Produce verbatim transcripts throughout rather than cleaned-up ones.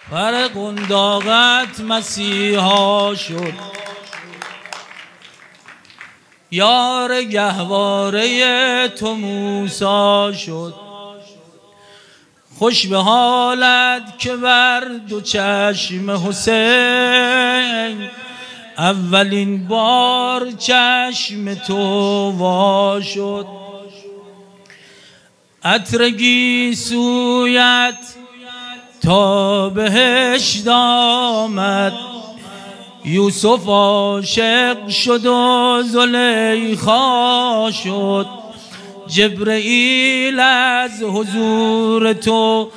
بر قنداقت مسیحا شد، یار گهواره تو موسی شد. خوش به حالت که بر دو چشم حسین اولین بار چشم تو وا شد. عطر گیسویت تا بهشت آمد، یوسف عاشق شد و زلیخا شد. جبرئیل از حضور تو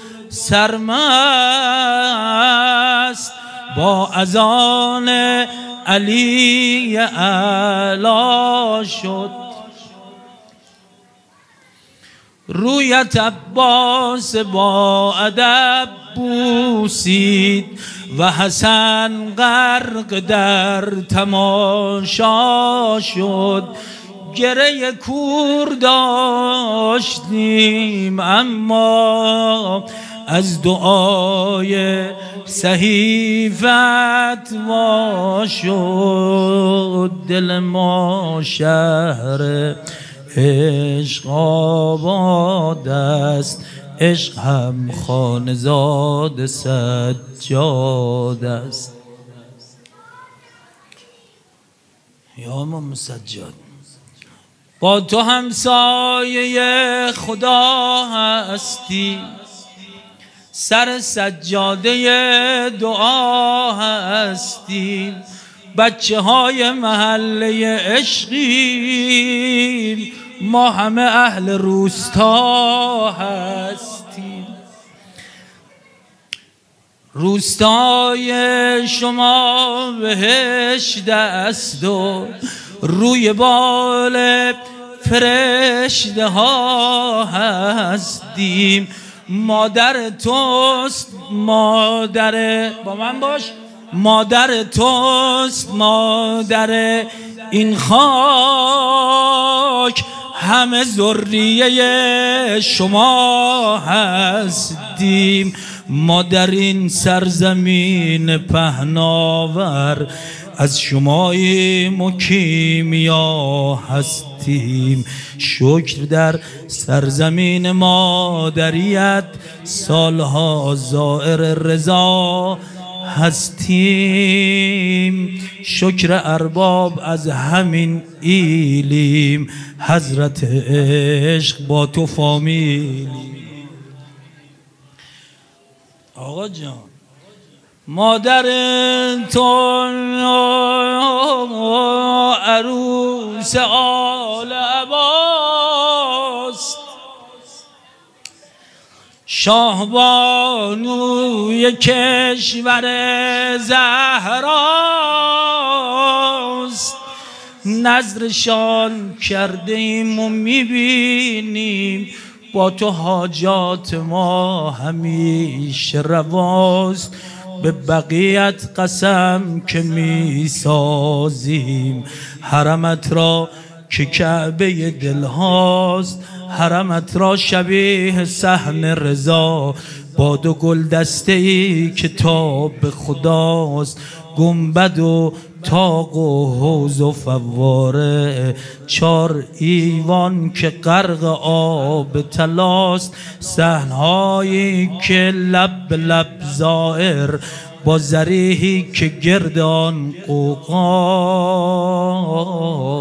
سرمست، با اذان علی اعلی شد. رویت عباس با ادب بوسید و حسن غرق در تماشا شد. گره کور داشتیم اما از دعای صحیفت وا شد. دل ما شهر عشق آباد است، عشق هم خانزاد سجاد است. یا امام سجاد، با تو همسایه خدا هستی، سر سجاده دعا هستی. بچه های محله عشقیم، ما همه اهل روستا هستیم. روستای شما بهشت است و روی بال فرشته ها هستیم. مادر توست مادر، با من باش، مادر توست مادر این خاک، همه ذریه شما هستیم. ما در این سرزمین پهناور از شماییم و کیمیا هستیم. شکر در سرزمین مادریت سالها زائر رضا هستیم. شکر ارباب از همین ایلیم، حضرت عشق با تو فامیلیم. آقا جان، مادر تو عروس آل عباس، شاهبانوی کشور زهراست. نظرشان کرده ایم و میبینیم، با تو حاجات ما همیشه رواست. به بقیت قسم که میسازیم، حرمت را که کعبه دل هاست، حرمت را شبیه صحن رضا، با دو گل دسته ای که تاب خداست. گنبد و تاق و حوض و فواره، چار ایوان که غرق آب طلاست. صحنهایی که لب به لب زائر، با ذریحی که گرد آن قوقاست.